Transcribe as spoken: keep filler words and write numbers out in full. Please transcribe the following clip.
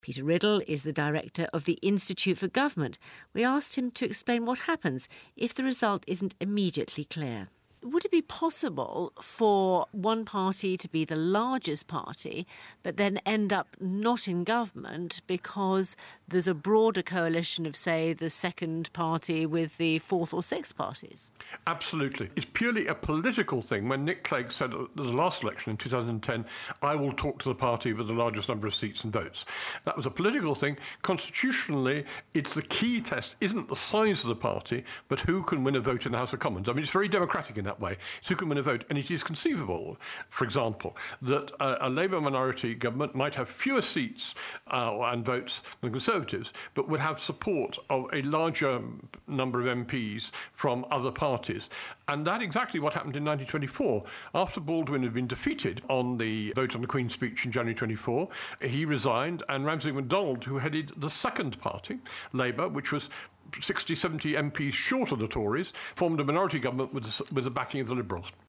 Peter Riddle is the director of the Institute for Government. We asked him to explain what happens if the result isn't immediately clear. Would it be possible for one party to be the largest party but then end up not in government because there's a broader coalition of, say, the second party with the fourth or sixth parties? Absolutely. It's purely a political thing. When Nick Clegg said at the last election in two thousand ten, I will talk to the party with the largest number of seats and votes. That was a political thing. Constitutionally, it's the key test isn't the size of the party, but who can win a vote in the House of Commons. I mean, it's very democratic in that way. It's who can win a vote. And it is conceivable, for example, that a, a Labour minority government might have fewer seats uh, and votes than Conservatives, but would have support of a larger number of M Ps from other parties. And that's exactly what happened in nineteen twenty-four. After Baldwin had been defeated on the vote on the Queen's speech in January twenty-four, he resigned, and Ramsay MacDonald, who headed the second party, Labour, which was sixty, seventy M Ps short of the Tories, formed a minority government with the, with the backing of the Liberals.